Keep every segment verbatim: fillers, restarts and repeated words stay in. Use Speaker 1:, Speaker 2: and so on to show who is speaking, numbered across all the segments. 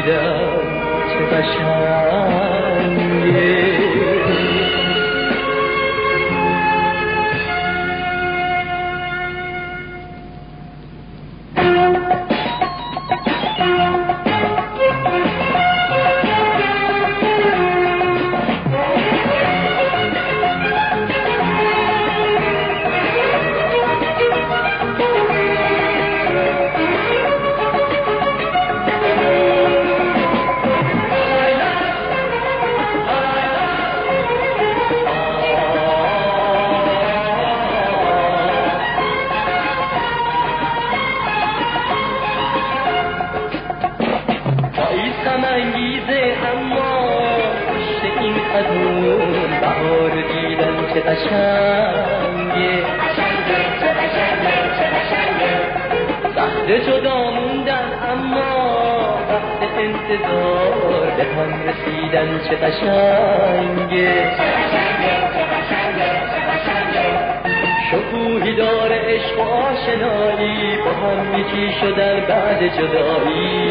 Speaker 1: دیدم چه قشنگه. انگیزه اما پشت این قدوم بهار دیدن چه قشنگه. سخت جدا موندن اما وقت انتظار به هم رسیدن چه قشنگه. شکوهی داره عشق و آشنایی با هم یکی شدن بعد جدایی.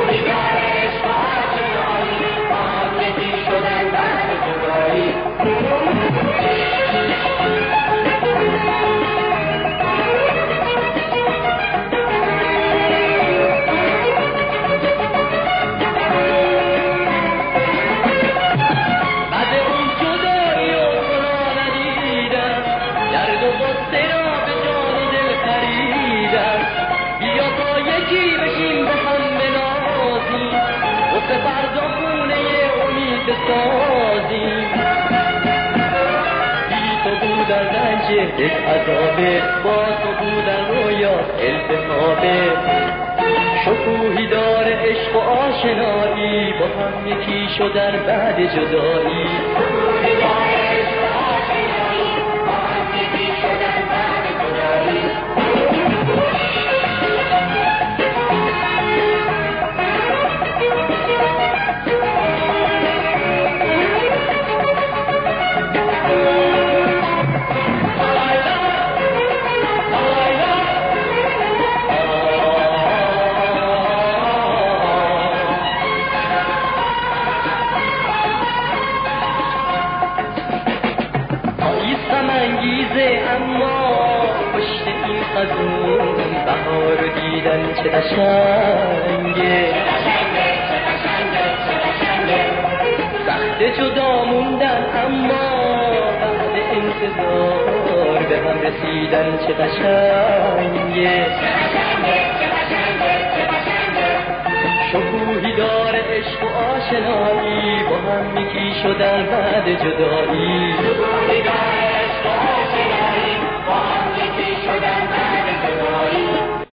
Speaker 1: بی تو بودن رنج یک عذابه، با تو بودن رویا التهابه. شکوهی داره عشق و آشنایی با هم یکی شدن بعد جدایی. انگیزه اما پشت این قدوم بهار دیدن چه قشنگه. سخت جدا موندن اما بعد انتظار به هم رسیدن چه قشنگه. شکوهی داره عشق و آشنایی با هم یکی شدن بعد جدایی.